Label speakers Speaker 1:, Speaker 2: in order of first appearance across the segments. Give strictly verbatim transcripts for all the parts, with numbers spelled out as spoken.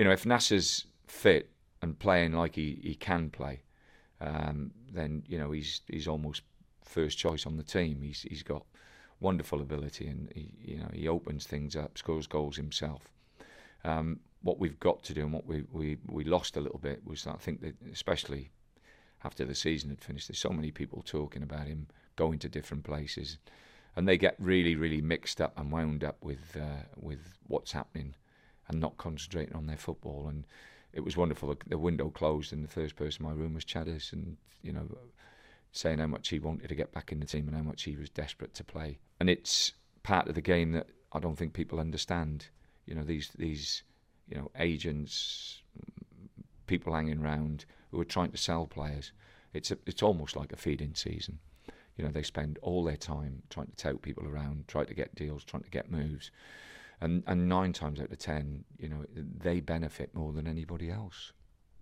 Speaker 1: you know, if Nasser's fit and playing like he, he can play, um, then you know he's he's almost first choice on the team. He's he's got wonderful ability, and he, you know he opens things up, scores goals himself. Um, what we've got to do, and what we, we, we lost a little bit, was I think that especially after the season had finished, there's so many people talking about him going to different places, and they get really really mixed up and wound up with uh, with what's happening, and not concentrating on their football. And it was wonderful. The window closed, and the first person in my room was Chadders, and you know, saying how much he wanted to get back in the team and how much he was desperate to play. And it's part of the game that I don't think people understand. You know, these these you know agents, people hanging around who are trying to sell players. It's a, it's almost like a feeding season. You know, they spend all their time trying to tout people around, trying to get deals, trying to get moves. And and nine times out of ten, you know, they benefit more than anybody else.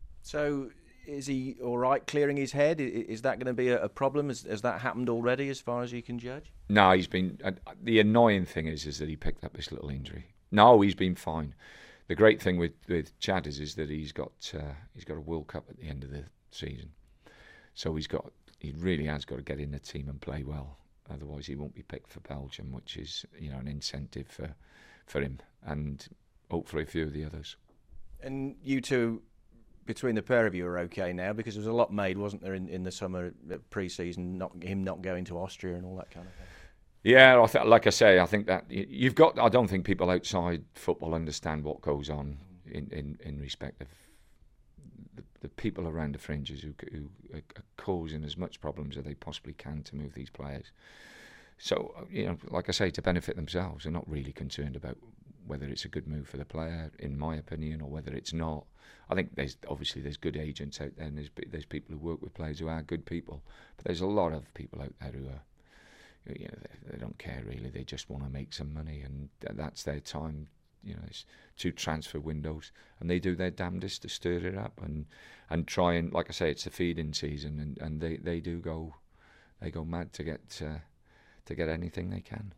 Speaker 2: So is he all right clearing his head? Is that going to be a problem? Has, has that happened already, as far as you can judge?
Speaker 1: No, he's been. Uh, the annoying thing is, is that he picked up this little injury. No, he's been fine. The great thing with with Chad is, is that he's got uh, he's got a World Cup at the end of the season, so he's got he really has got to get in the team and play well. Otherwise, he won't be picked for Belgium, which is you know an incentive for. for him, and hopefully a few of the others.
Speaker 2: And you two, between the pair of you, are okay now, because there was a lot made, wasn't there, in, in the summer pre-season, not him not going to Austria and all that kind of thing.
Speaker 1: Yeah, I th- like I say, I think that you've got. I don't think people outside football understand what goes on in, in, in respect of the, the people around the fringes who, who are causing as much problems as they possibly can to move these players. So, you know, like I say, to benefit themselves. They're not really concerned about whether it's a good move for the player, in my opinion, or whether it's not. I think there's obviously there's good agents out there, and there's there's people who work with players who are good people. But there's a lot of people out there who are, you know, they, they don't care really. They just want to make some money, and that's their time. You know, it's two transfer windows, and they do their damnedest to stir it up and and try and, like I say, it's a feeding season, and, and they, they do go they go mad to get. Uh, to get anything they can.